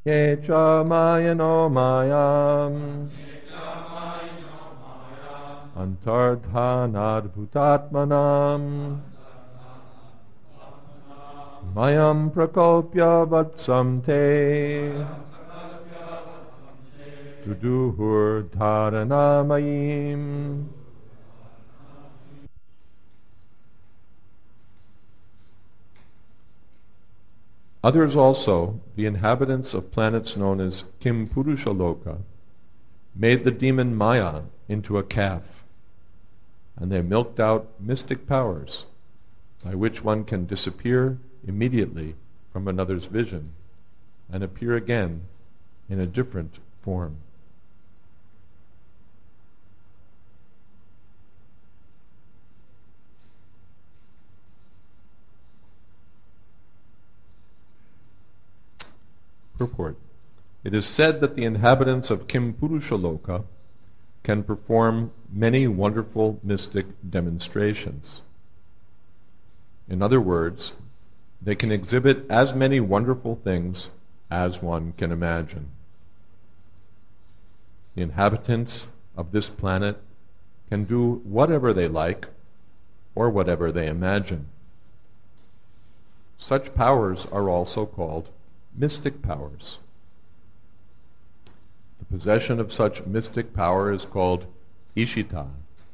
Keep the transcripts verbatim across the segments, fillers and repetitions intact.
Ye cha mayano mayam Antardhanadbhutatmanam Mayam prakopya vatsam te Tuduhur dharanamayim. Others also, the inhabitants of planets known as Kim Purushaloka, made the demon Maya into a calf, and they milked out mystic powers by which one can disappear immediately from another's vision and appear again in a different form. Purport. It is said that the inhabitants of Kim Purushaloka can perform many wonderful mystic demonstrations. In other words, they can exhibit as many wonderful things as one can imagine. The inhabitants of this planet can do whatever they like or whatever they imagine. Such powers are also called mystic powers. The possession of such mystic power is called Ishita.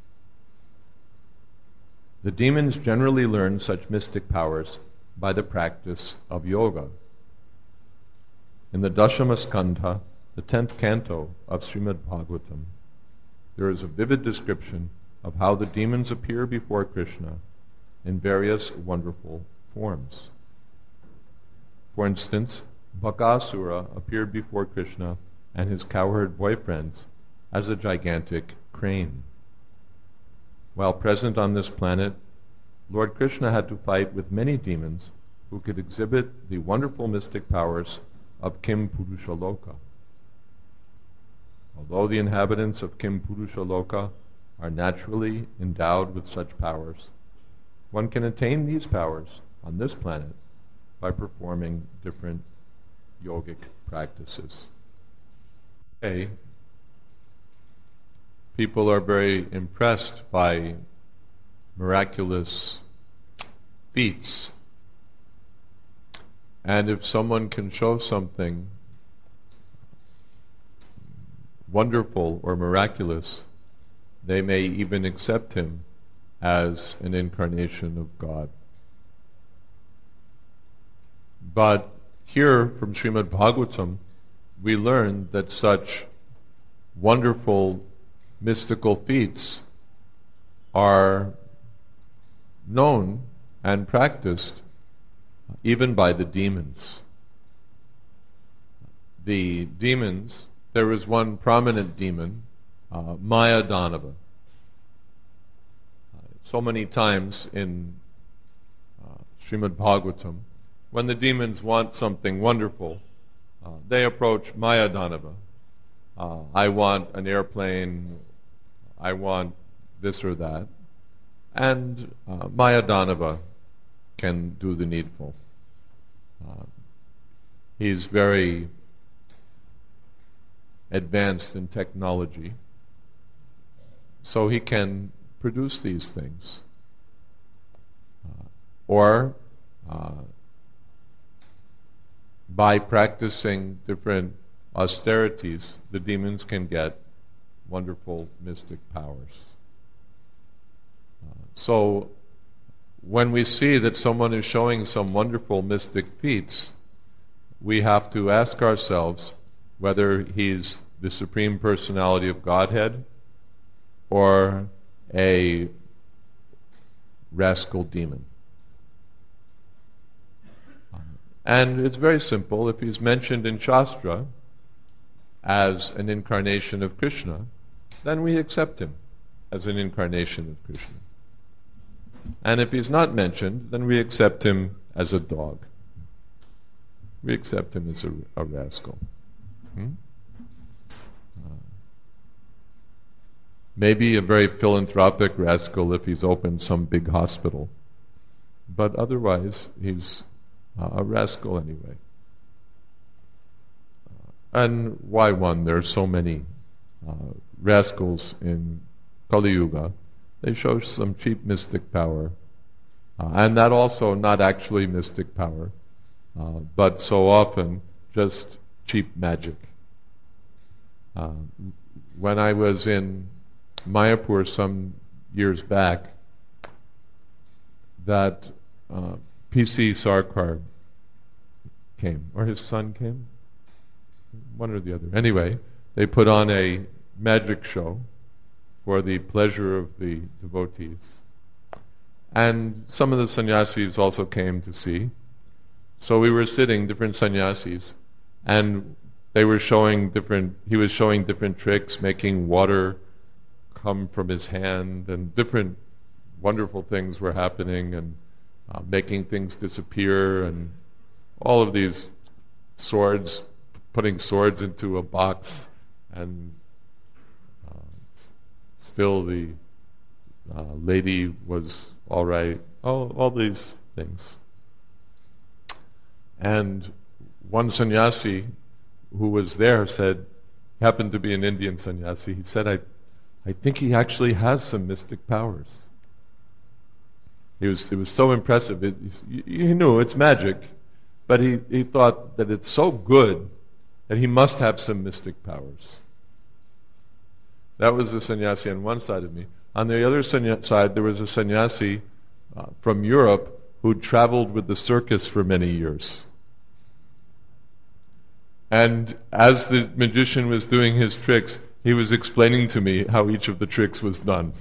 The demons generally learn such mystic powers by the practice of yoga. In the Dashama Skandha, the tenth canto of Srimad Bhagavatam, there is a vivid description of how the demons appear before Krishna in various wonderful forms. For instance, Bakasura appeared before Krishna and his cowherd boyfriends as a gigantic crane. While present on this planet, Lord Krishna had to fight with many demons who could exhibit the wonderful mystic powers of Kim Purushaloka. Although the inhabitants of Kim Purushaloka are naturally endowed with such powers, one can attain these powers on this planet by performing different yogic practices. Today, people are very impressed by miraculous feats. And if someone can show something wonderful or miraculous, they may even accept him as an incarnation of God. But here from Srimad Bhagavatam, we learn that such wonderful mystical feats are known and practiced even by the demons. The demons, there is one prominent demon, uh, Maya Danava. Uh, so many times in uh, Srimad Bhagavatam, when the demons want something wonderful, uh, they approach Maya Danava. Uh, I want an airplane, I want this or that. And uh, Maya Danava can do the needful. Uh, he's very advanced in technology, so he can produce these things. Uh, or uh, by practicing different austerities, the demons can get wonderful mystic powers. Uh, so when we see that someone is showing some wonderful mystic feats, we have to ask ourselves whether he's the Supreme Personality of Godhead or a rascal demon. And it's very simple. If he's mentioned in Shastra as an incarnation of Krishna, then we accept him as an incarnation of Krishna. And if he's not mentioned, then we accept him as a dog. We accept him as a, a rascal. Hmm? Uh, maybe a very philanthropic rascal if he's opened some big hospital. But otherwise, he's uh, a rascal anyway. And why one? There are so many uh, rascals in Kali Yuga. They show some cheap mystic power. Uh, and that also not actually mystic power, uh, but so often just cheap magic. Uh, when I was in Mayapur some years back, that uh, P C Sarkar came, or his son came, one or the other. Anyway, they put on a magic show for the pleasure of the devotees. And some of the sannyasis also came to see. So we were sitting, different sannyasis, and they were showing different, he was showing different tricks, making water come from his hand, and different wonderful things were happening, and uh, making things disappear, and all of these swords, putting swords into a box, and uh, still the uh, lady was all right, all, all these things. And one sannyasi who was there said, happened to be an Indian sannyasi, he said, I, I think he actually has some mystic powers. He was, it was so impressive. It, he, he knew it's magic, but he, he thought that it's so good that he must have some mystic powers. That was the sannyasi on one side of me. On the other sanny- side, there was a sannyasi uh, from Europe who traveled with the circus for many years. And as the magician was doing his tricks, he was explaining to me how each of the tricks was done.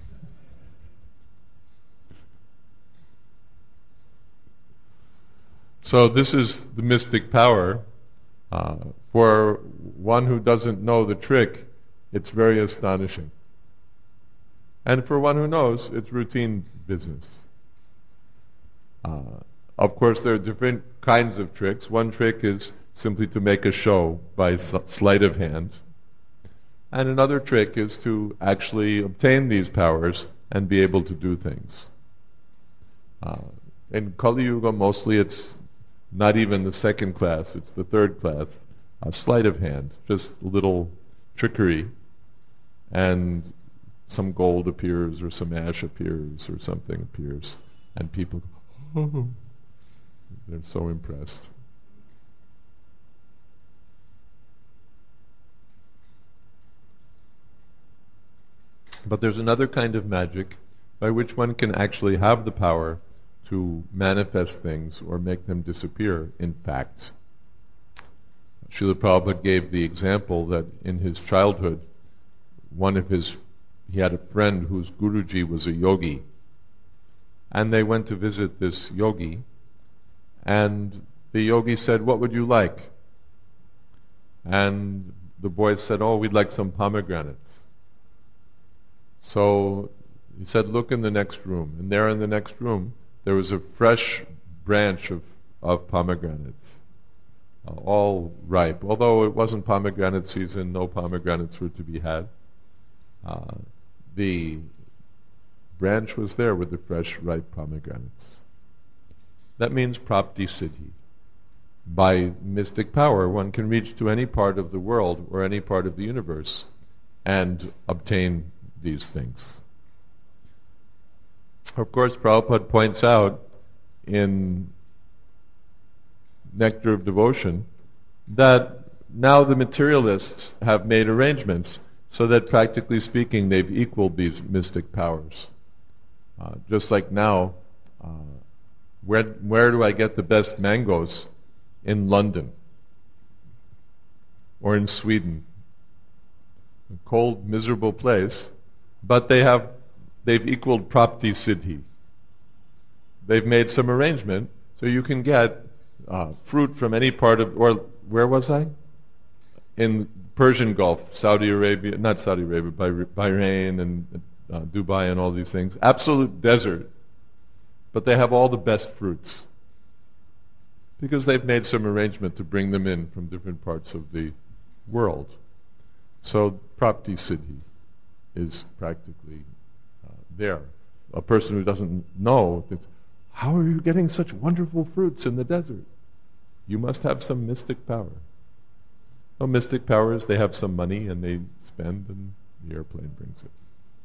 So this is the mystic power. Uh, for one who doesn't know the trick, it's very astonishing. And for one who knows, it's routine business. Uh, of course, there are different kinds of tricks. One trick is simply to make a show by sleight of hand. And another trick is to actually obtain these powers and be able to do things. Uh, in Kali Yuga, mostly it's not even the second class, it's the third class. A sleight of hand, just a little trickery, and some gold appears, or some ash appears, or something appears, and people, oh, they're so impressed. But there's another kind of magic by which one can actually have the power to manifest things or make them disappear, in fact. Srila Prabhupada gave the example that in his childhood, one of his, he had a friend whose Guruji was a yogi, and they went to visit this yogi, and the yogi said, "What would you like?" And the boy said, "Oh, we'd like some pomegranates." So he said, "Look in the next room." And there in the next room, there was a fresh branch of, of pomegranates, uh, all ripe. Although it wasn't pomegranate season, no pomegranates were to be had. Uh, the branch was there with the fresh, ripe pomegranates. That means prapti siddhi. By mystic power, one can reach to any part of the world or any part of the universe and obtain these things. Of course, Prabhupada points out in Nectar of Devotion that now the materialists have made arrangements so that, practically speaking, they've equaled these mystic powers. Uh, just like now, uh, where, where do I get the best mangoes? In London or in Sweden. A cold, miserable place, but they have they've equaled prapti siddhi. They've made some arrangement so you can get uh, fruit from any part of, or where was I? In Persian Gulf, Saudi Arabia, not Saudi Arabia, Bahrain and uh, Dubai and all these things. Absolute desert, but they have all the best fruits because they've made some arrangement to bring them in from different parts of the world. So prapti siddhi is practically uh, there. A person who doesn't know, that, how are you getting such wonderful fruits in the desert? You must have some mystic power. Oh, mystic powers, they have some money and they spend and the airplane brings it.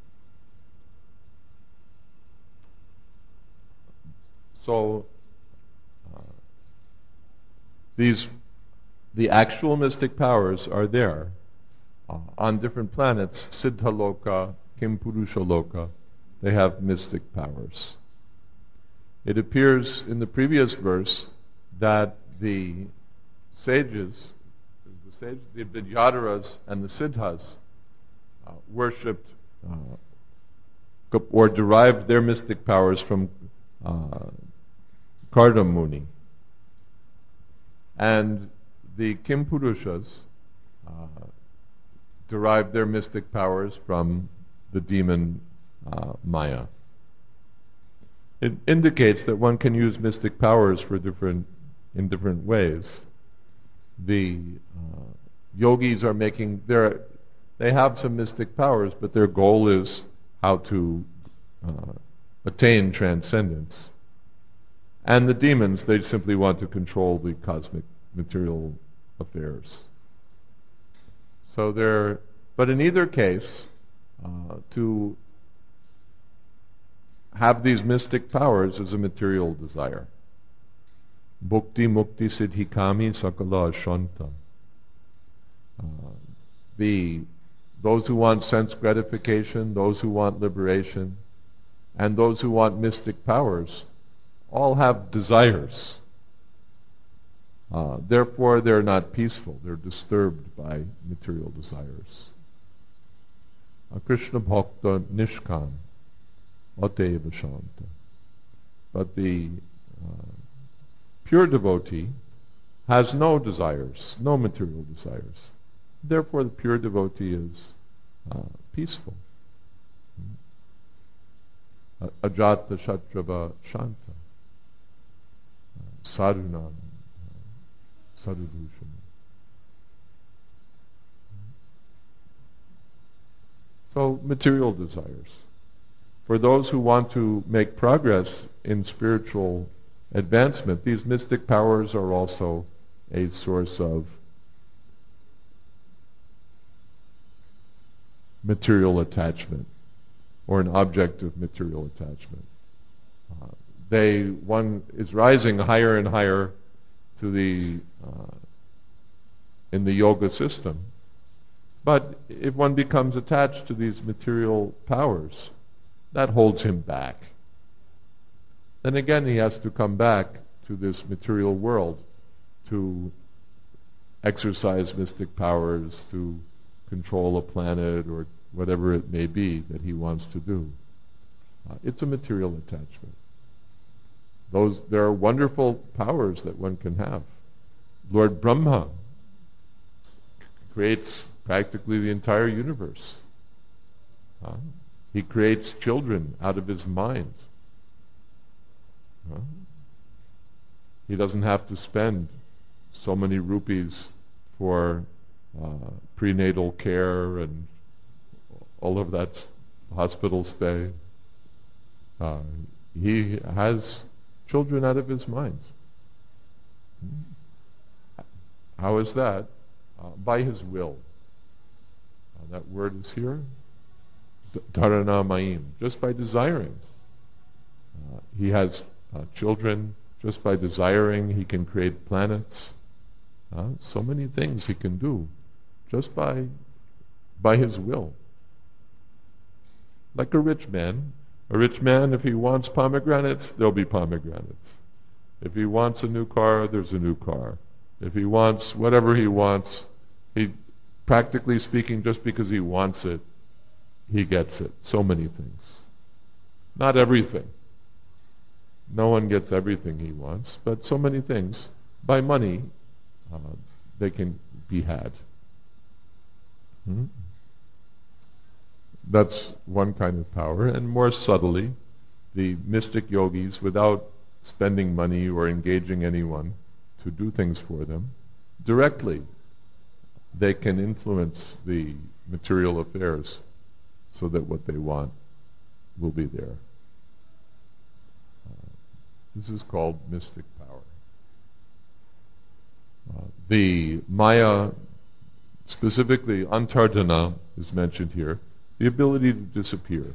So, uh, these, the actual mystic powers are there uh, on different planets. Siddhaloka, Kimpurusha they have mystic powers. It appears in the previous verse that the sages, the sages, the Vidyadharas and the Siddhas uh, worshipped uh, or derived their mystic powers from uh, Karda Muni. And the Kimpurushas uh, derived their mystic powers from the demon uh, Maya. It indicates that one can use mystic powers for different, in different ways. The uh, yogis are making their, they have some mystic powers, but their goal is how to uh, attain transcendence. And the demons, they simply want to control the cosmic material affairs. So they're, but in either case, uh, to have these mystic powers is a material desire. Bhukti mukti siddhikami sakala ashanta. Uh, the those who want sense gratification, those who want liberation, and those who want mystic powers, all have desires. Uh, therefore, they're not peaceful. They're disturbed by material desires. A Krishna bhakta nishkam ateva shanta. But the uh, pure devotee has no desires, no material desires. Therefore, the pure devotee is uh, peaceful. Uh, Ajata shatrava shanta. Sadhunam, sadhubhushana. So, material desires. For those who want to make progress in spiritual advancement, these mystic powers are also a source of material attachment, or an object of material attachment. Uh, They, one is rising higher and higher to the, uh, in the yoga system. But if one becomes attached to these material powers, that holds him back. Then again he has to come back to this material world to exercise mystic powers, to control a planet or whatever it may be that he wants to do. Uh, it's a material attachment. Those, there are wonderful powers that one can have. Lord Brahma creates practically the entire universe. Uh, he creates children out of his mind. Uh, he doesn't have to spend so many rupees for uh, prenatal care and all of that hospital stay. Uh, he has children out of his mind. How is that? Uh, by his will. Uh, that word is here. Dharanamayim. Just by desiring. Uh, he has uh, children. Just by desiring, he can create planets. Uh, so many things he can do. Just by, by his will. Like a rich man. A rich man, if he wants pomegranates, there'll be pomegranates. If he wants a new car, there's a new car. If he wants whatever he wants, he, practically speaking, just because he wants it, he gets it. So many things. Not everything. No one gets everything he wants, but so many things. By money, uh, they can be had. Hmm? That's one kind of power. And more subtly, the mystic yogis, without spending money or engaging anyone to do things for them, directly they can influence the material affairs so that what they want will be there. Uh, this is called mystic power. Uh, the Maya Specifically, antardana is mentioned here, the ability to disappear.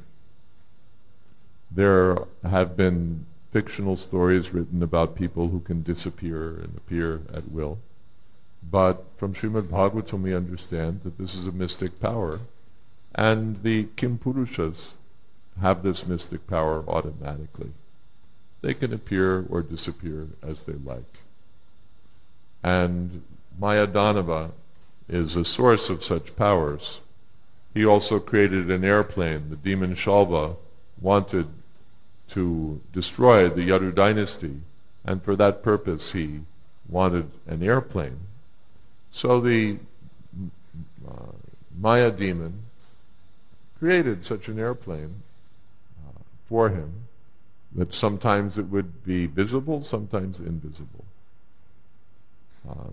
There have been fictional stories written about people who can disappear and appear at will. But from Srimad Bhagavatam we understand that this is a mystic power, and the Kimpurushas have this mystic power automatically. They can appear or disappear as they like. And Mayadanava is a source of such powers. He also created an airplane. The demon Shalva wanted to destroy the Yadu dynasty, and for that purpose he wanted an airplane. So the uh, Maya demon created such an airplane uh, for him that sometimes it would be visible, sometimes invisible. Uh,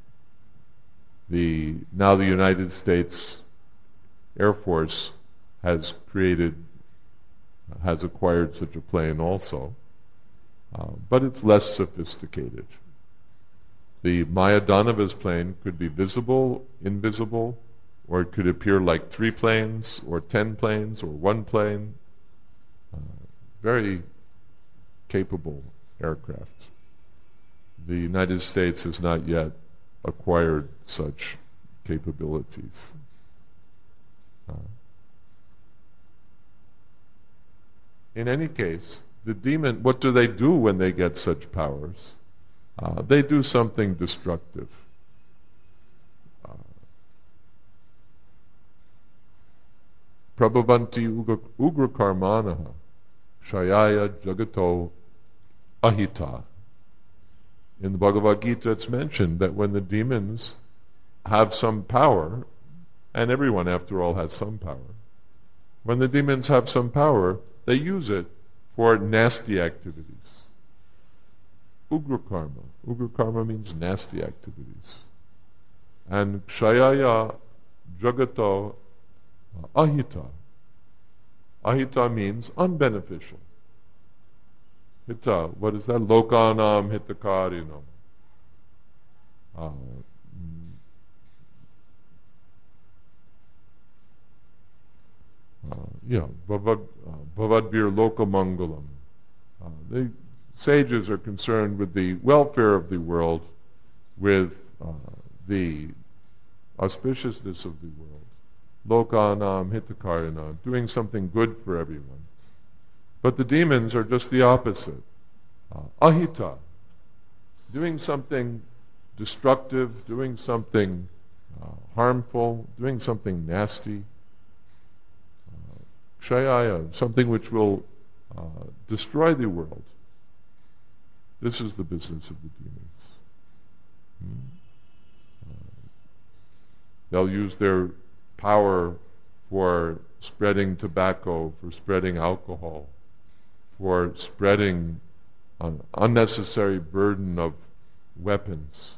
the now the United States Air Force has created, has acquired such a plane also, uh, but it's less sophisticated. The Mayadanava's plane could be visible, invisible, or it could appear like three planes, or ten planes, or one plane. Uh, very capable aircraft. The United States has not yet acquired such capabilities. Uh, in any case, the demon, what do they do when they get such powers? Uh, they do something destructive. Uh, Prabhavanti ugra, ugra karmanaha shayaya jagato ahita. In the Bhagavad Gita it's mentioned that when the demons have some power, and everyone after all has some power, when the demons have some power, they use it for nasty activities. Ugra karma. Ugra karma means nasty activities. And kshayaya jagato ahita. Ahita means unbeneficial. Hita, what is that? Lokanam hitakarinam. Uh, uh, yeah, bhavad, uh, bhavadvir lokamangalam. Uh, the sages are concerned with the welfare of the world, with uh, the auspiciousness of the world. Lokanam hitakarinam, doing something good for everyone. But the demons are just the opposite. Uh, ahita, doing something destructive, doing something uh, harmful, doing something nasty. Uh, kshayaya, something which will uh, destroy the world. This is the business of the demons. Hmm? Uh, they'll use their power for spreading tobacco, for spreading alcohol, for spreading an unnecessary burden of weapons.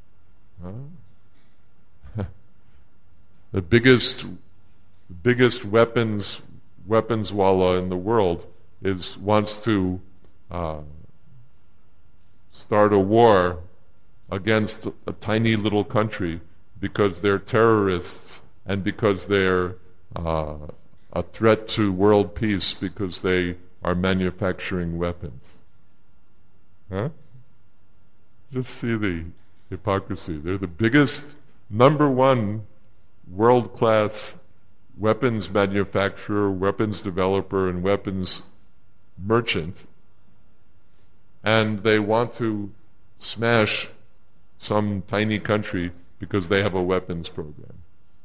Huh? the biggest, the biggest weapons weapons walla in the world is wants to uh, start a war against a, a tiny little country because they're terrorists and because they're uh, a threat to world peace because they are manufacturing weapons. Huh? Just see the hypocrisy. They're the biggest, number one world-class weapons manufacturer, weapons developer, and weapons merchant, and they want to smash some tiny country because they have a weapons program.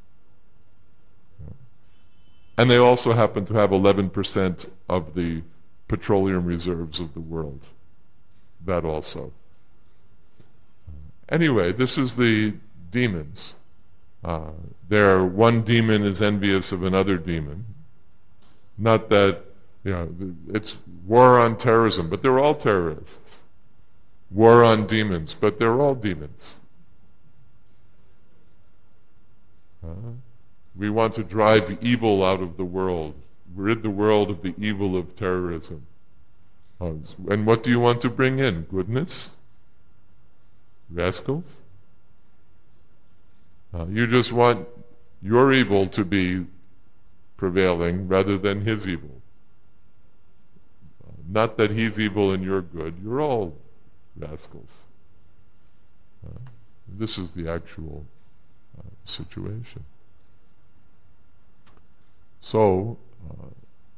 And they also happen to have eleven percent of the petroleum reserves of the world. That also. Anyway, this is the demons. Uh, there, one demon is envious of another demon. Not that, you know, it's war on terrorism, but they're all terrorists. War on demons, but they're all demons. Uh, we want to drive evil out of the world, rid the world of the evil of terrorism. Uh, and what do you want to bring in? Goodness? Rascals? Uh, you just want your evil to be prevailing rather than his evil. Uh, not that he's evil and you're good. You're all rascals. Uh, this is the actual uh, situation. So, uh,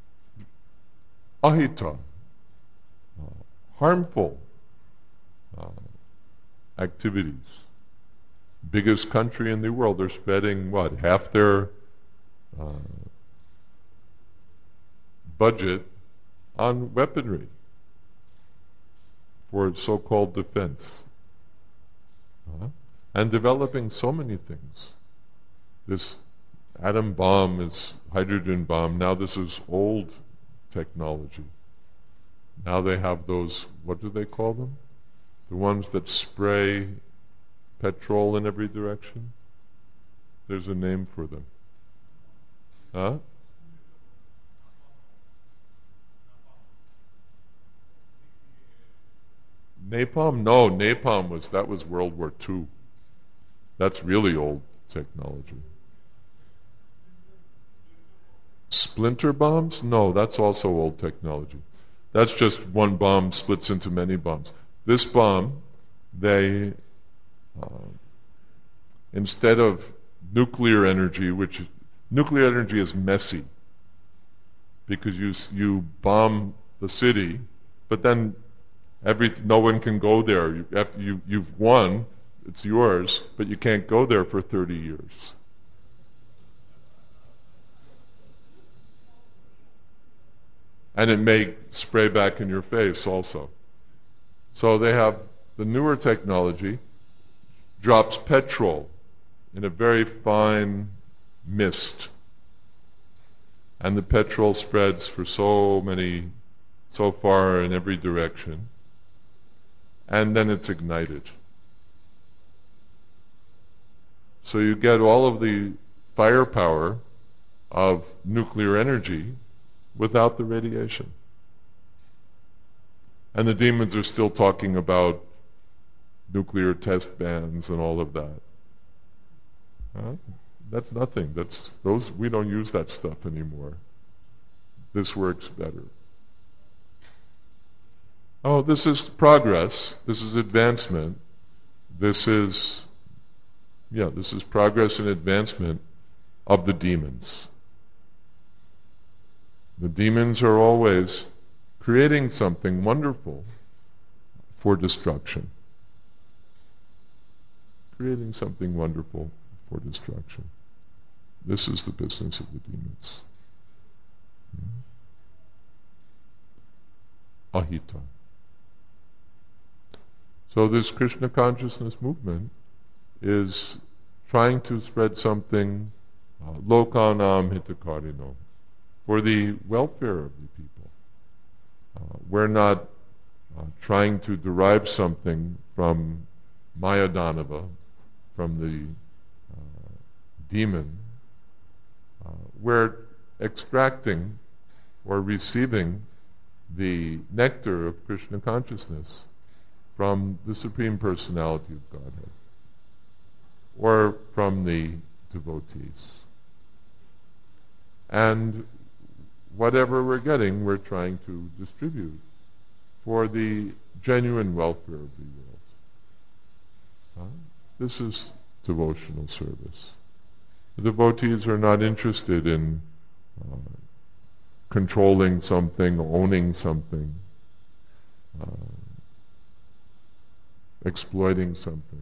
ahita, uh, harmful uh, activities. Biggest country in the world, they're spending what, half their uh, budget on weaponry for so-called defense. Uh, and developing so many things. This atom bomb is hydrogen bomb. Now this is old technology. Now they have those, what do they call them? The ones that spray petrol in every direction? There's a name for them. Huh? Napalm? No, napalm was, that was World War Two. That's really old technology. Splinter bombs? No, that's also old technology. That's just one bomb splits into many bombs. This bomb, they, uh, instead of nuclear energy, which nuclear energy is messy because you you bomb the city, but then every no one can go there. You, after you you've won, it's yours, but you can't go there for thirty years. And it may spray back in your face also. So they have the newer technology, drops petrol in a very fine mist. And the petrol spreads for so many, so far in every direction. And then it's ignited. So you get all of the firepower of nuclear energy without the radiation. And the demons are still talking about nuclear test bans and all of that. Huh? That's nothing. That's those we don't use that stuff anymore. This works better. Oh, this is progress. This is advancement. This is yeah, this is progress and advancement of the demons. The demons are always creating something wonderful for destruction. Creating something wonderful for destruction. This is the business of the demons. Hmm. Ahita. So this Krishna consciousness movement is trying to spread something uh, lokanam hitakarino, for the welfare of the people. Uh, we're not uh, trying to derive something from Mayadanava, from the uh, demon. Uh, we're extracting or receiving the nectar of Krishna consciousness from the Supreme Personality of Godhead, or from the devotees. And whatever we're getting, we're trying to distribute for the genuine welfare of the world. Huh? This is devotional service. The devotees are not interested in uh, controlling something, owning something, uh, exploiting something.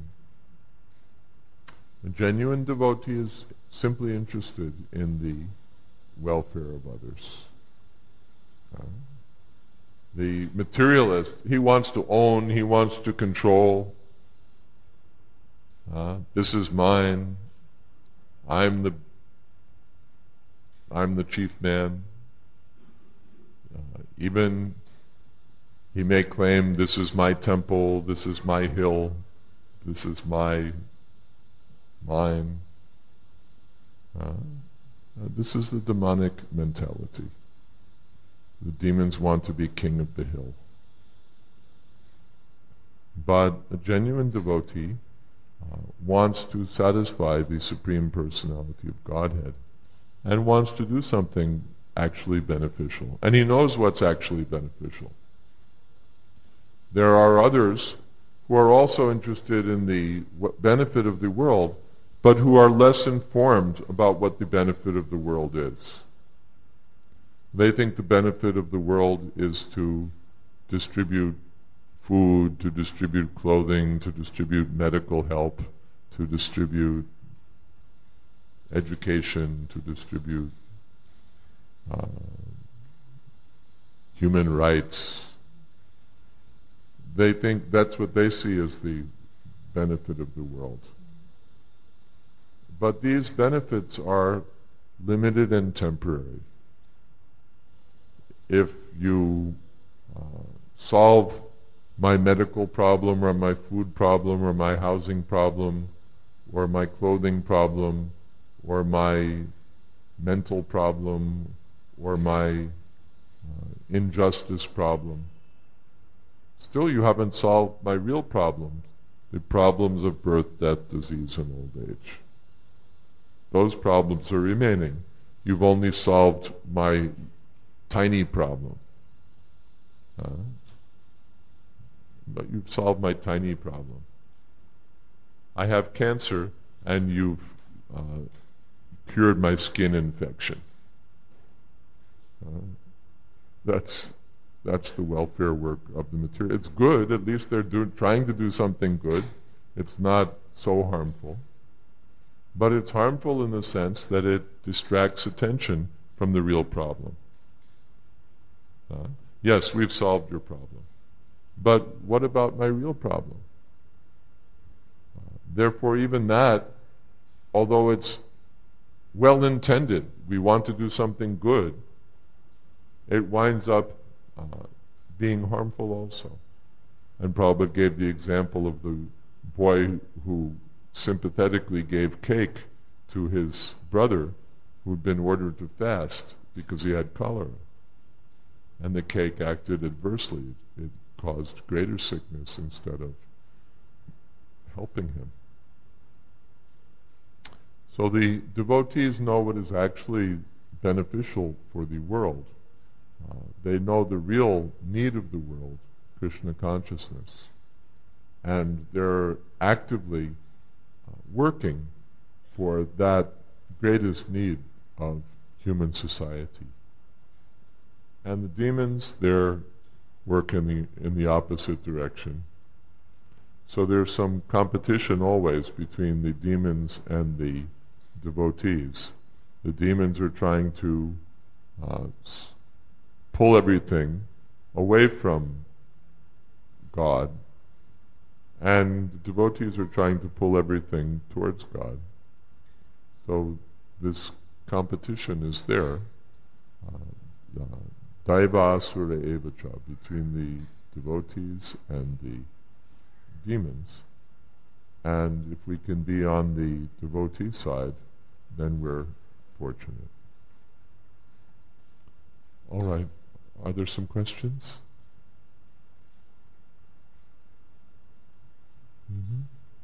A genuine devotee is simply interested in the welfare of others. Uh, the materialist, he wants to own, he wants to control. Uh, this is mine. I'm the I'm the chief man. Uh, even he may claim, this is my temple, this is my hill, this is my mine. Uh, Uh, this is the demonic mentality. The demons want to be king of the hill. But a genuine devotee uh, wants to satisfy the Supreme Personality of Godhead and wants to do something actually beneficial. And he knows what's actually beneficial. There are others who are also interested in the benefit of the world, but who are less informed about what the benefit of the world is. They think the benefit of the world is to distribute food, to distribute clothing, to distribute medical help, to distribute education, to distribute uh, human rights. They think that's what they see as the benefit of the world. But these benefits are limited and temporary. If you uh, solve my medical problem or my food problem or my housing problem or my clothing problem or my mental problem or my uh, injustice problem, still you haven't solved my real problems, the problems of birth, death, disease, and old age. Those problems are remaining. You've only solved my tiny problem. Uh, but you've solved my tiny problem. I have cancer, and you've uh, cured my skin infection. Uh, that's that's the welfare work of the material. It's good. At least they're do, trying to do something good. It's not so harmful. But it's harmful in the sense that it distracts attention from the real problem. Uh, yes, we've solved your problem. But what about my real problem? Uh, therefore, even that, although it's well intended, we want to do something good, it winds up uh, being harmful also. And Prabhupada gave the example of the boy who sympathetically gave cake to his brother who'd been ordered to fast because he had cholera. And the cake acted adversely. It caused greater sickness instead of helping him. So the devotees know what is actually beneficial for the world. Uh, they know the real need of the world, Krishna consciousness. And they're actively uh, working for that greatest need of human society. And the demons, they're work in the in the opposite direction. So there's some competition always between the demons and the devotees. The demons are trying to uh, s- pull everything away from God, and the devotees are trying to pull everything towards God. So this competition is there. Uh, uh, Daiva asura evacha, between the devotees and the demons. And if we can be on the devotee side, then we're fortunate. All right. Are there some questions? Mm-hmm.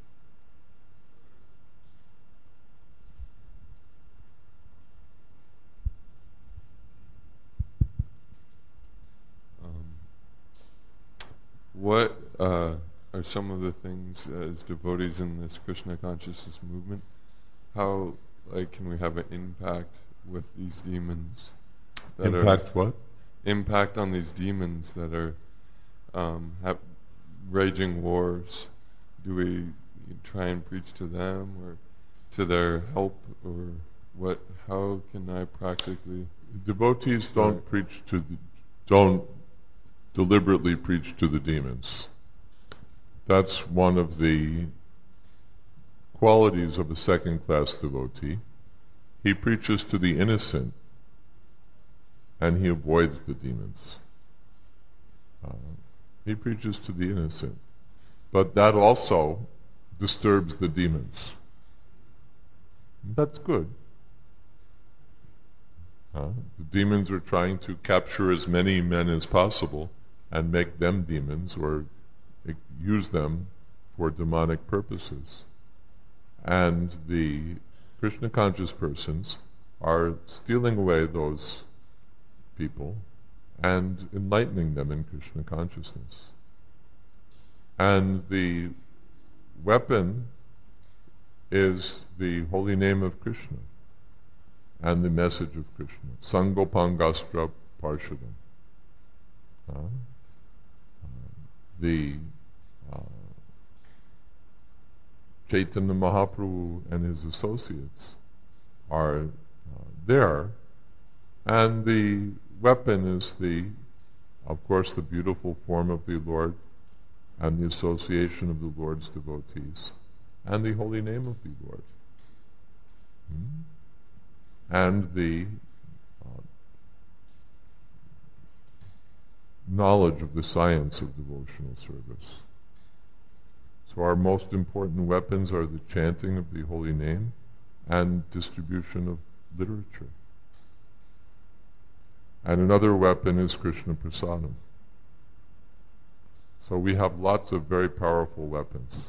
What uh, are some of the things as devotees in this Krishna consciousness movement? How, like, can we have an impact with these demons? That Impact are, what? Impact on these demons that are um, have raging wars. Do we try and preach to them or to their help, or what? How can I practically? Devotees don't preach to the, don't deliberately preach to the demons. That's one of the qualities of a second-class devotee. He preaches to the innocent, and he avoids the demons. Uh, he preaches to the innocent, but that also disturbs the demons. That's good. Uh, the demons are trying to capture as many men as possible and make them demons or use them for demonic purposes. And the Krishna conscious persons are stealing away those people and enlightening them in Krishna consciousness. And the weapon is the holy name of Krishna and the message of Krishna. Sangopangastra Parshadam. Uh, the uh, Chaitanya Mahaprabhu and his associates are uh, there, and the weapon is the, of course, the beautiful form of the Lord and the association of the Lord's devotees and the holy name of the Lord. Hmm? And the uh, knowledge of the science of devotional service. So our most important weapons are the chanting of the holy name and distribution of literature. And another weapon is Krishna Prasadam. So we have lots of very powerful weapons.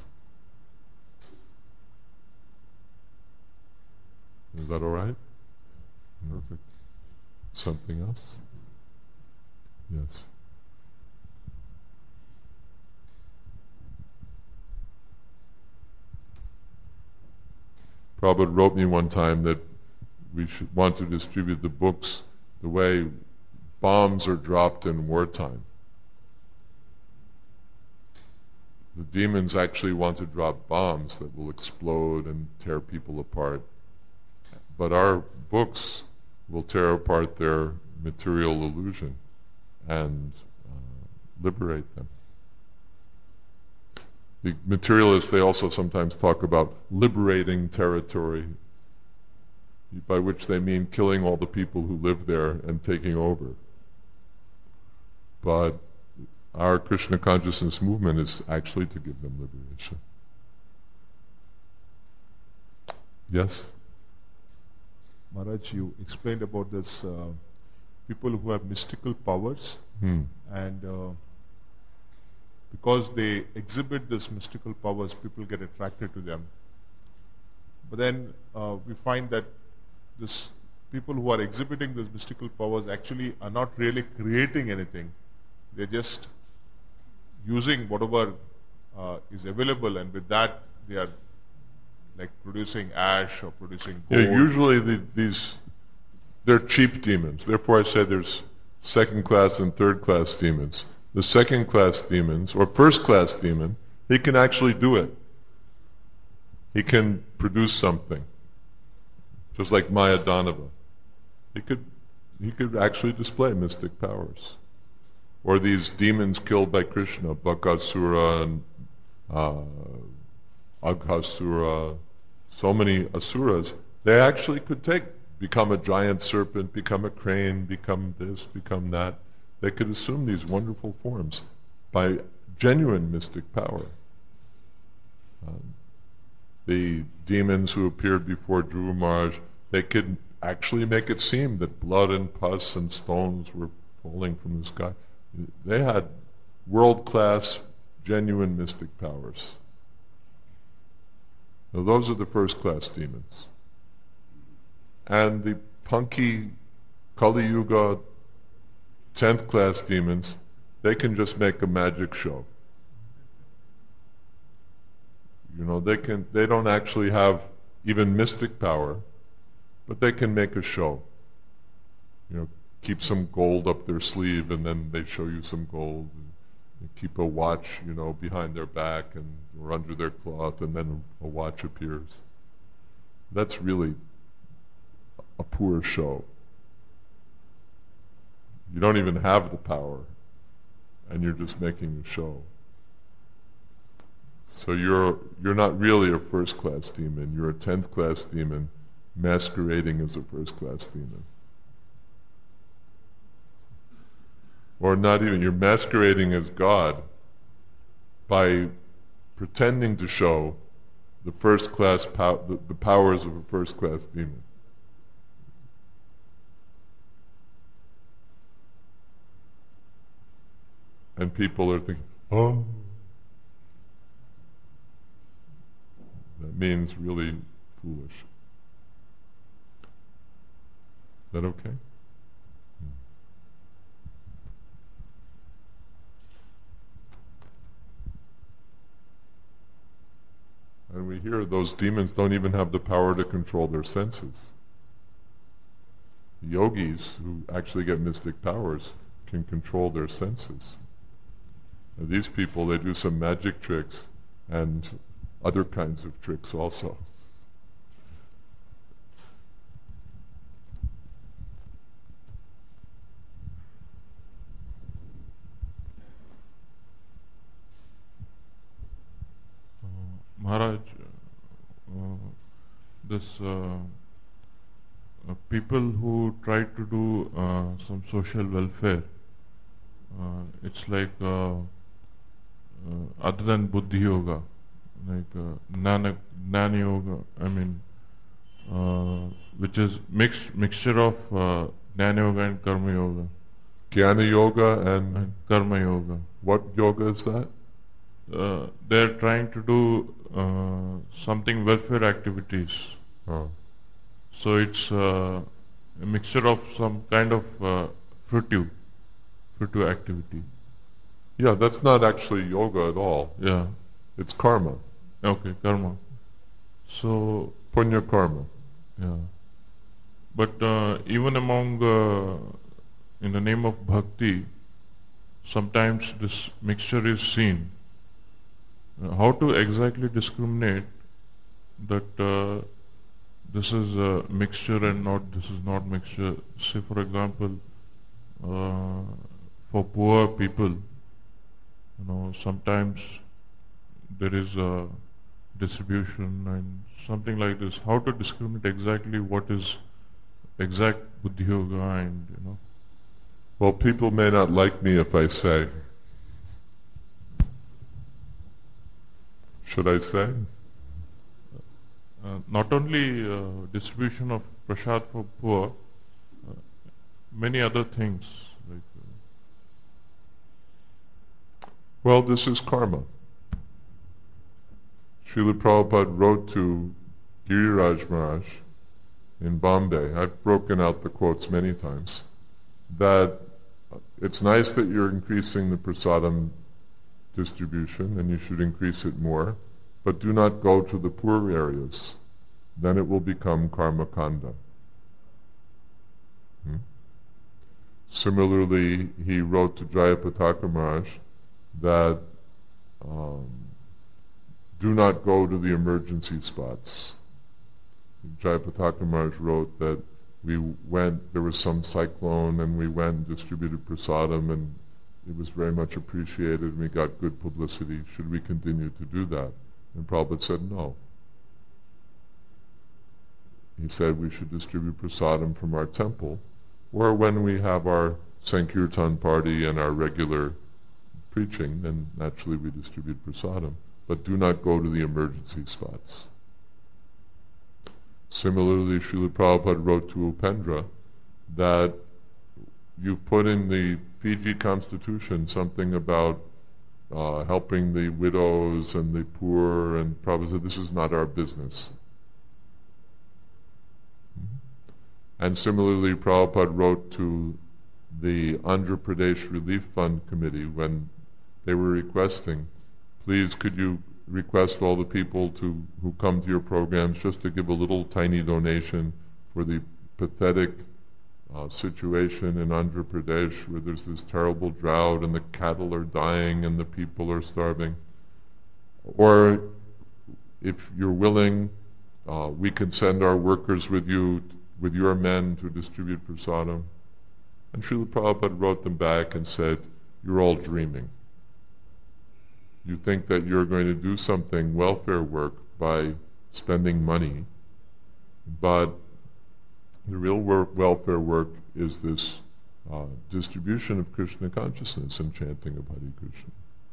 Is that all right? Perfect. Something else? Yes. Prabhupada wrote me one time that we should want to distribute the books the way bombs are dropped in wartime. The demons actually want to drop bombs that will explode and tear people apart. But our books will tear apart their material illusion and uh, liberate them. The materialists, they also sometimes talk about liberating territory, by which they mean killing all the people who live there and taking over. But our Krishna consciousness movement is actually to give them liberation. Yes? Maharaj, you explained about this uh, people who have mystical powers, Hmm. and uh, because they exhibit this mystical powers, people get attracted to them. But then uh, we find that this people who are exhibiting these mystical powers actually are not really creating anything. They're just using whatever uh, is available, and with that they are like producing ash or producing gold. Yeah, usually the, these, they're cheap demons. Therefore I say there's second class and third class demons. The second class demons, or first class demon, he can actually do it. He can produce something. Just like Maya Danava. He could, he could actually display mystic powers. Or these demons killed by Krishna, Bakasura and uh, Aghasura, so many asuras, they actually could take, become a giant serpent, become a crane, become this, become that. They could assume these wonderful forms by genuine mystic power. Um, the demons who appeared before Dhruva Maharaj, they could actually make it seem that blood and pus and stones were falling from the sky. They had world-class, genuine mystic powers. Now those are the first-class demons. And the punky Kali Yuga tenth-class demons, they can just make a magic show. You know, they can. They don't actually have even mystic power, but they can make a show. You know, keep some gold up their sleeve, and then they show you some gold. And keep a watch, you know, behind their back and or under their cloth, and then a watch appears. That's really a poor show. You don't even have the power, and you're just making a show. So you're you're not really a first-class demon. You're a tenth-class demon masquerading as a first-class demon. Or not even, you're masquerading as God by pretending to show the first-class pow- the, the powers of a first-class demon. And people are thinking, oh, that means really foolish. Is that okay? And we hear those demons don't even have the power to control their senses. Yogis who actually get mystic powers can control their senses. Now, these people, they do some magic tricks and other kinds of tricks also. Uh, Maharaj, uh, this uh, uh, people who try to do uh, some social welfare, uh, it's like uh, uh, other than Buddhi Yoga, like uh, Jnana, Jnana Yoga, I mean, uh, which is mix, mixture of uh, Jnana Yoga and Karma Yoga. Jnana Yoga and, and Karma Yoga. What yoga is that? Uh, they're trying to do uh, something welfare activities. Oh. So it's uh, a mixture of some kind of uh, fruitive, fruitive activity. Yeah, that's not actually yoga at all. Yeah. It's karma. Okay, karma. So Punya karma. yeah. But uh, even among, uh, in the name of bhakti, sometimes this mixture is seen. Uh, how to exactly discriminate that uh, this is a mixture and not this is not mixture? Say for example, uh, for poor people, you know, sometimes there is a distribution and something like this. How to discriminate exactly what is exact Buddhi Yoga and, you know? Well, people may not like me if I say. Should I say? Uh, not only uh, distribution of prasad for poor, uh, many other things. Like, uh, Well, this is karma. Srila Prabhupada wrote to Giriraj Maharaj in Bombay, I've broken out the quotes many times, that it's nice that you're increasing the prasadam distribution and you should increase it more, but do not go to the poor areas. Then it will become karma kanda. Hmm? Similarly, he wrote to Jayapataka Maharaj that um, do not go to the emergency spots. Jayapataka Maharaj wrote that we went, there was some cyclone and we went and distributed prasadam and it was very much appreciated and we got good publicity. Should we continue to do that? And Prabhupada said no. He said we should distribute prasadam from our temple or when we have our Sankirtan party and our regular preaching, then naturally we distribute prasadam. But do not go to the emergency spots. Similarly, Srila Prabhupada wrote to Upendra that you've put in the Fiji Constitution something about uh, helping the widows and the poor, and Prabhupada said, this is not our business. Mm-hmm. And similarly, Prabhupada wrote to the Andhra Pradesh Relief Fund Committee when they were requesting, please could you request all the people to who come to your programs just to give a little tiny donation for the pathetic uh, situation in Andhra Pradesh where there's this terrible drought and the cattle are dying and the people are starving. Or if you're willing, uh, we can send our workers with you, with your men to distribute prasadam. And Srila Prabhupada wrote them back and said, you're all dreaming. You think that you're going to do something, welfare work, by spending money, but the real work, welfare work is this uh, distribution of Krishna consciousness and chanting of Hare Krishna.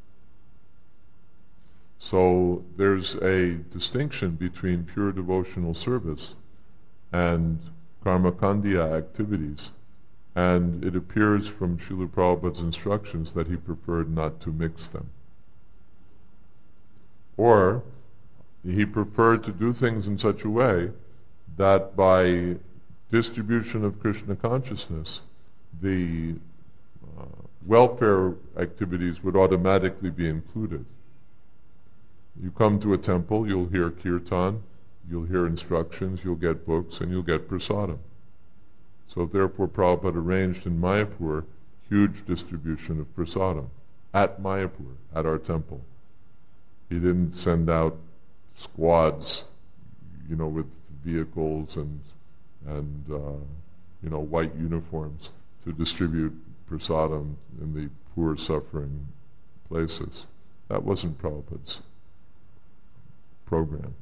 So there's a distinction between pure devotional service and karmakandiya activities, and it appears from Srila Prabhupada's instructions that he preferred not to mix them. Or he preferred to do things in such a way that by distribution of Krishna consciousness, the uh, welfare activities would automatically be included. You come to a temple, you'll hear kirtan, you'll hear instructions, you'll get books, and you'll get prasadam. So therefore Prabhupada arranged in Mayapur huge distribution of prasadam at Mayapur, at our temple. He didn't send out squads, you know, with vehicles and and uh, you know, white uniforms to distribute prasadam in the poor, suffering places. That wasn't Prabhupada's program.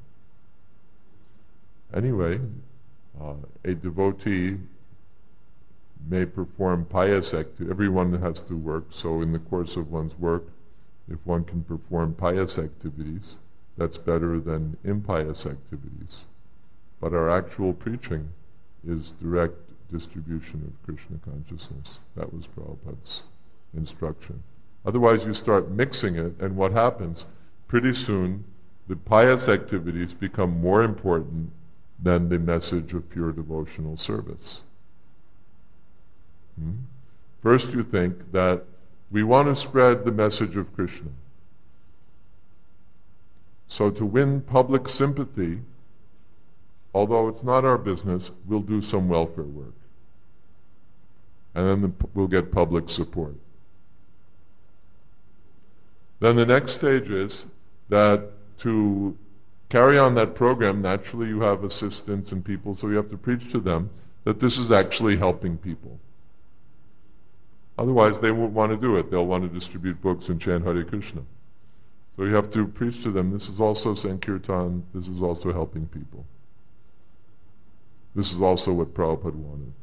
Anyway, uh, a devotee may perform pious activities. Everyone has to work, so in the course of one's work, if one can perform pious activities, that's better than impious activities. But our actual preaching is direct distribution of Krishna consciousness. That was Prabhupada's instruction. Otherwise you start mixing it, and what happens? Pretty soon, the pious activities become more important than the message of pure devotional service. Hmm? First you think that we want to spread the message of Krishna. So to win public sympathy, although it's not our business, we'll do some welfare work. And then the, we'll get public support. Then the next stage is that to carry on that program, naturally you have assistants and people, so you have to preach to them that this is actually helping people. Otherwise they won't want to do it. They'll want to distribute books and chant Hare Krishna. So you have to preach to them, this is also Sankirtan, this is also helping people. This is also what Prabhupada wanted.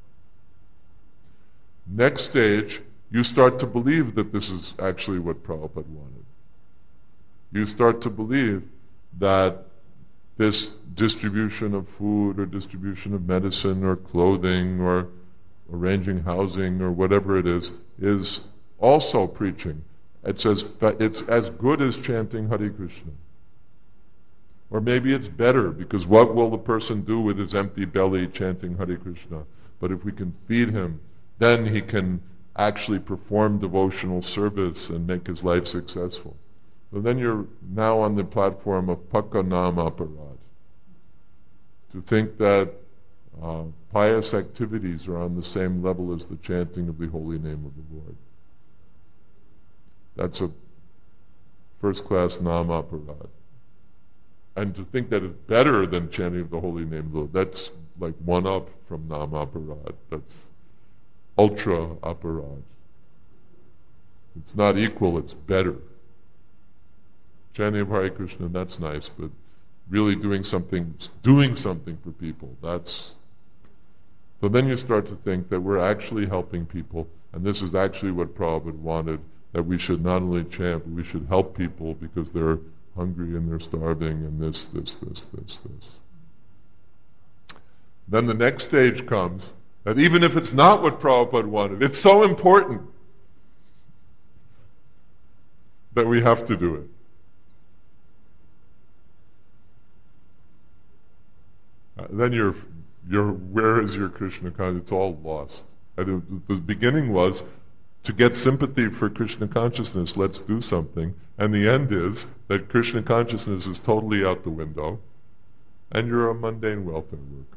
Next stage, you start to believe that this is actually what Prabhupada wanted. You start to believe that this distribution of food or distribution of medicine or clothing or arranging housing or whatever it is, is also preaching. It's as, it's as good as chanting Hare Krishna. Or maybe it's better, because what will the person do with his empty belly chanting Hare Krishna? But if we can feed him, then he can actually perform devotional service and make his life successful. So then you're now on the platform of Pakka Nam Aparad. To think that uh, pious activities are on the same level as the chanting of the holy name of the Lord. That's a first-class Nam Aparad. And to think that it's better than chanting of the holy name of the Lord, that's like one up from Nam Aparad. That's ultra aparad. It's not equal, it's better. Chanting of Hare Krishna, that's nice, but really doing something, doing something for people, that's... So then you start to think that we're actually helping people, and this is actually what Prabhupada wanted, that we should not only chant, but we should help people because they're hungry and they're starving and this, this, this, this, this. Then the next stage comes, that even if it's not what Prabhupada wanted, it's so important that we have to do it. Uh, then you're, you're, where is your Krishna consciousness? It's all lost. And it, the beginning was, to get sympathy for Krishna consciousness, let's do something. And the end is that Krishna consciousness is totally out the window, and you're a mundane welfare worker.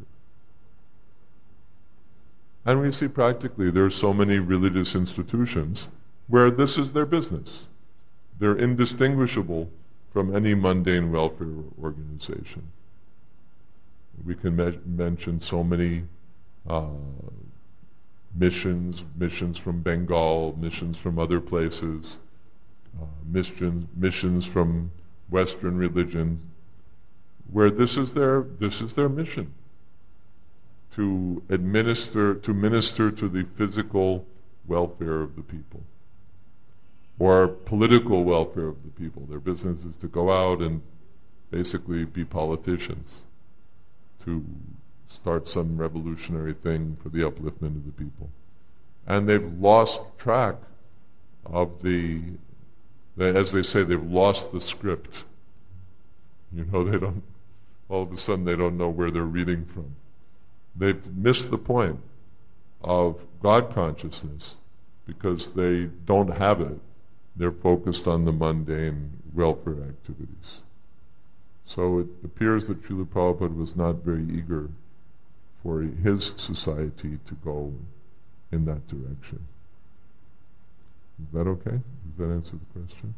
And we see practically there are so many religious institutions where this is their business. They're indistinguishable from any mundane welfare organization. We can me- mention so many uh, missions, missions from Bengal, missions from other places, uh, missions, missions from Western religions, where this is their this is their mission. To administer, to minister to the physical welfare of the people, or political welfare of the people. Their business is to go out and basically be politicians, to start some revolutionary thing for the upliftment of the people. And they've lost track of the, as they say, they've lost the script. You know, they don't, all of a sudden they don't know where they're reading from. They've missed the point of God consciousness because they don't have it. They're focused on the mundane welfare activities. So it appears that Srila Prabhupada was not very eager for his society to go in that direction. Is that okay? Does that answer the question?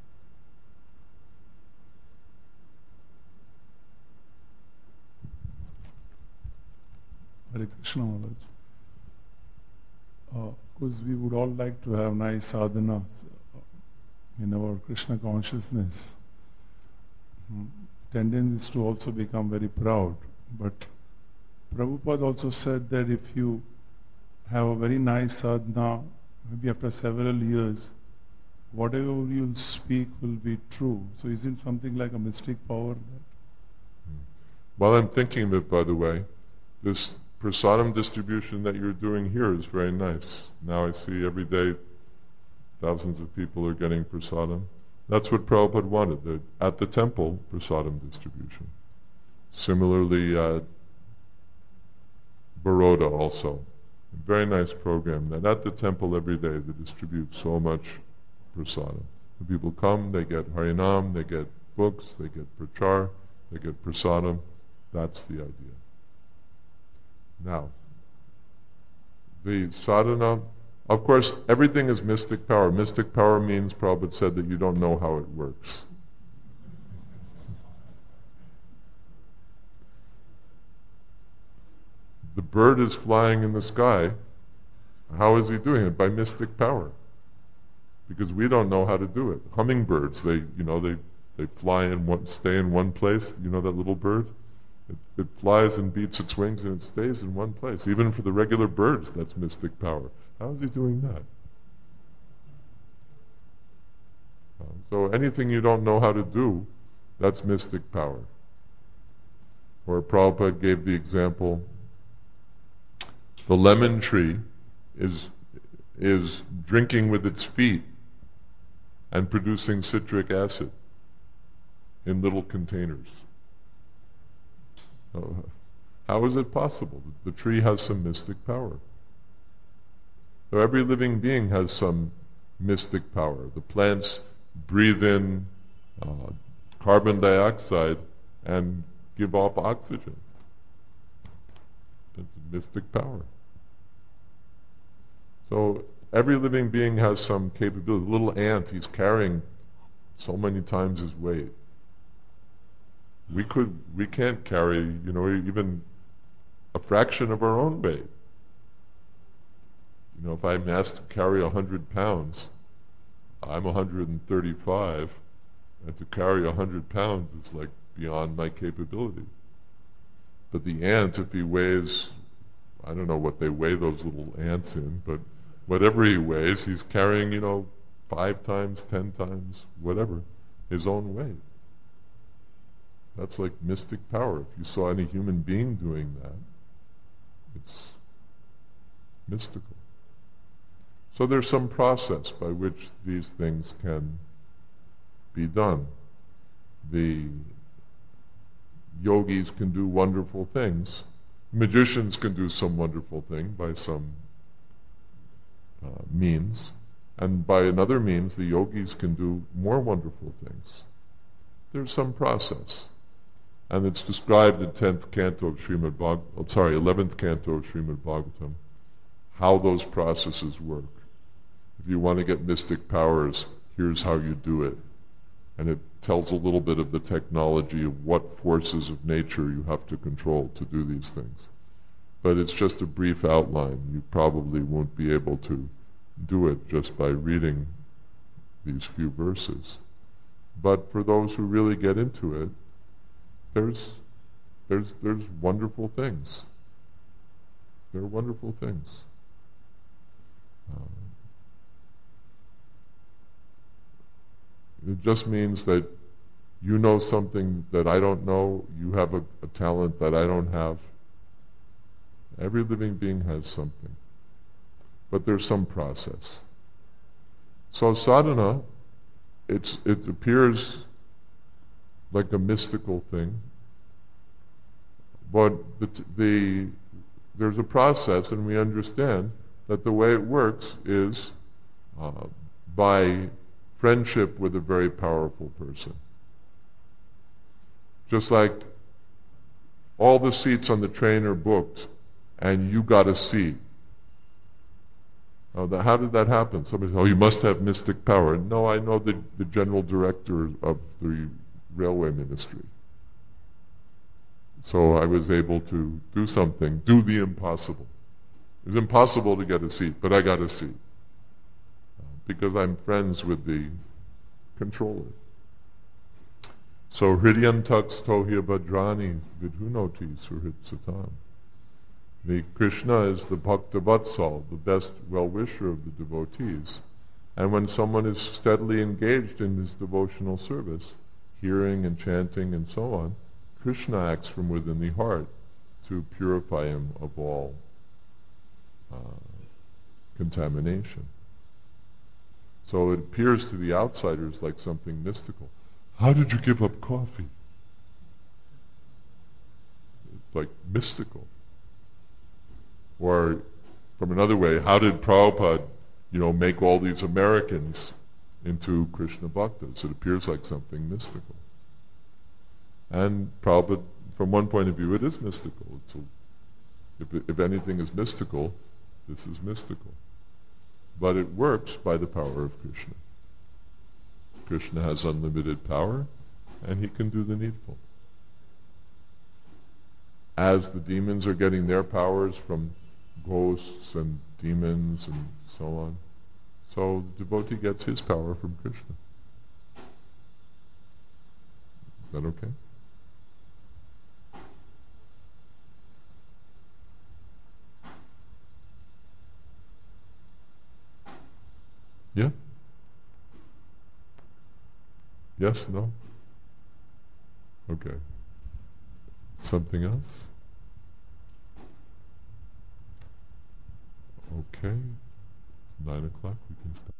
Hare Krishna Maharaj. Uh, of course, we would all like to have nice sadhana in our Krishna consciousness. Mm. Tendency is to also become very proud. But Prabhupada also said that if you have a very nice sadhana, maybe after several years, whatever you'll speak will be true. So isn't something like a mystic power there? While I'm thinking of it, by the way, this prasadam distribution that you're doing here is very nice. Now I see every day thousands of people are getting prasadam. That's what Prabhupada wanted, the, at the temple, prasadam distribution. Similarly, uh, Baroda also. A very nice program that at the temple every day they distribute so much prasadam. The people come, they get Harinam, they get books, they get prachar, they get prasadam. That's the idea. Now, the sadhana, of course, everything is mystic power. Mystic power means, Prabhupada said, that you don't know how it works. The bird is flying in the sky. How is he doing it? By mystic power. Because we don't know how to do it. Hummingbirds, they, you know, they, they fly in one, stay in one place. You know that little bird? It, it flies and beats its wings and it stays in one place. Even for the regular birds, that's mystic power. How is he doing that? Uh, so anything you don't know how to do, that's mystic power. Or Prabhupada gave the example, the lemon tree is, is drinking with its feet and producing citric acid in little containers. Uh, how is it possible? The tree has some mystic power. So every living being has some mystic power. The plants breathe in uh, carbon dioxide and give off oxygen. It's mystic power. So every living being has some capability. The little ant, he's carrying so many times his weight. We could, we can't carry, you know, even a fraction of our own weight. You know, if I'm asked to carry a hundred pounds, I'm one hundred thirty-five, and to carry a hundred pounds is like beyond my capability. But the ant, if he weighs, I don't know what they weigh those little ants in, but whatever he weighs, he's carrying, you know, five times, ten times, whatever, his own weight. That's like mystic power. If you saw any human being doing that, it's mystical. So there's some process by which these things can be done. The yogis can do wonderful things. Magicians can do some wonderful thing by some uh, means. And by another means, the yogis can do more wonderful things. There's some process. And it's described in tenth canto of Srimad Bhagavatam, oh, sorry, eleventh canto of Srimad Bhagavatam, how those processes work. If you want to get mystic powers, here's how you do it. And it tells a little bit of the technology of what forces of nature you have to control to do these things. But it's just a brief outline. You probably won't be able to do it just by reading these few verses. But for those who really get into it, there's there's there's wonderful things. There are wonderful things. Um, it just means that you know something that I don't know, you have a, a talent that I don't have. Every living being has something. But there's some process. So sadhana, it's, it appears like a mystical thing. But the, the there's a process, and we understand that the way it works is uh, by friendship with a very powerful person. Just like all the seats on the train are booked, and you got a seat. Oh, the, how did that happen? Somebody said, oh, you must have mystic power. No, I know the, the general director of the railway ministry. So I was able to do something, do the impossible. It was impossible to get a seat, but I got a seat. Uh, because I'm friends with the controller. So Hridyantaks tohya bhadrani vidhunoti surhit satam. The Krishna is the Bhakta Vatsal, the best well-wisher of the devotees. And when someone is steadily engaged in his devotional service, hearing and chanting and so on, Krishna acts from within the heart to purify him of all uh, contamination. So it appears to the outsiders like something mystical. How did you give up coffee? It's like mystical. Or from another way, how did Prabhupada, you know, make all these Americans into Krishna Bhaktas? It appears like something mystical. And Prabhupada, from one point of view, it is mystical. It's a, if, if anything is mystical, this is mystical. But it works by the power of Krishna. Krishna has unlimited power, and he can do the needful. As the demons are getting their powers from ghosts and demons and so on, so the devotee gets his power from Krishna. Is that okay? Yeah? Yes? No? Okay. Something else? Okay. Nine o'clock, we can start.